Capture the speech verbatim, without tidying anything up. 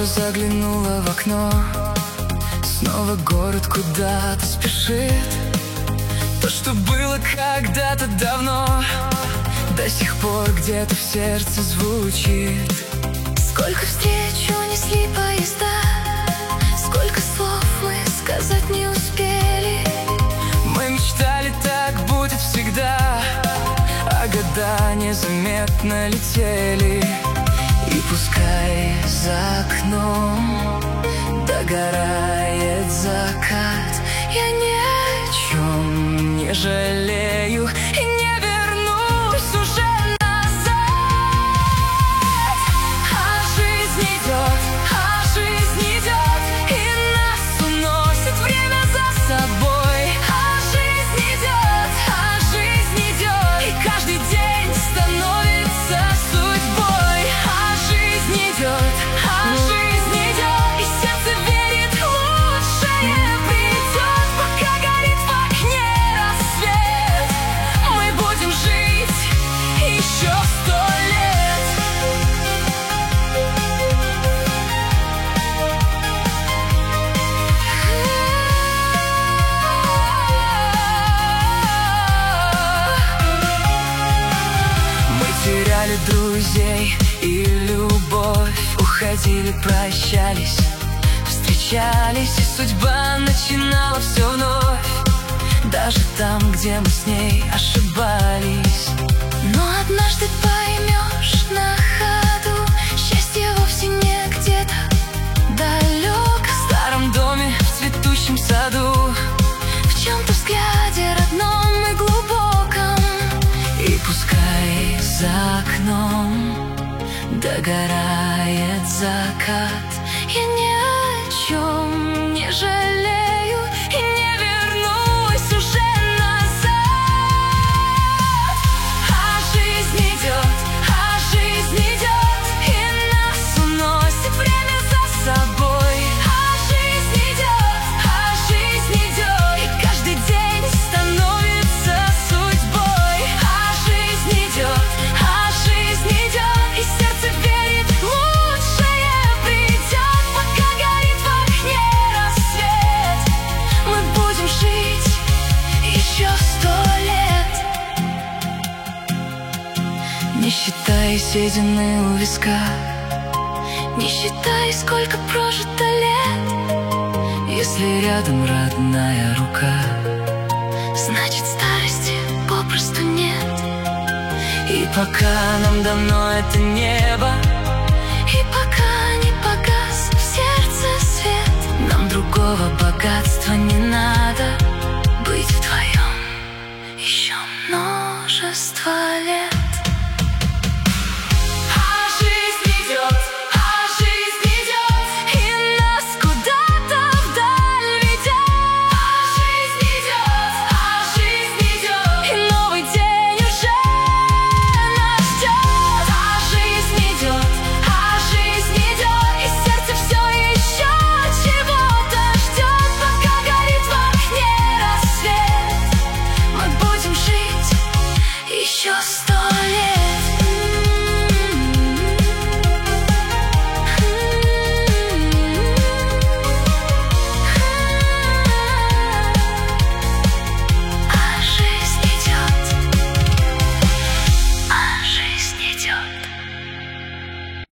тоже заглянула в окно. Снова город куда-то спешит. То, что было когда-то давно, до сих пор где-то в сердце звучит. Сколько встреч унесли поезда, сколько слов мы сказать не успели. Мы мечтали, так будет всегда, а года незаметно летели. И пускай за окном догорает закат, я ни о чем не жалею и не вернусь уже назад. А жизнь идет, а жизнь идет, и нас уносит время за собой. А жизнь идет, а жизнь идет, и каждый день становится судьбой. А жизнь идет, а жизнь идет, и сердце верит, лучшее придет. Пока горит в окне рассвет, мы будем жить еще сто лет. Мы теряли друзей и любовь, уходили, прощались, встречались, и судьба начинала все вновь. Даже там, где мы с ней ошибались. Но однажды поймешь на ходу, счастье вовсе не где-то далеко. В старом доме, в цветущем саду, В чем-то взгляде родном и глубоком. и пускай за окном догорает закат, Я ни о чем не жалею и не вернусь уже назад. а жизнь идет, а жизнь идет, и нас уносит время за собой. А жизнь идет, а жизнь идет, И каждый день становится судьбой. А жизнь идет, а жизнь идет, и сердце верит, лучшее придет. Пока горит в окне рассвет, мы будем жить еще сто лет. не считая седины у виска, Не считай, сколько прожито лет, если рядом родная рука. значит старости попросту нет. И пока нам дано это небо,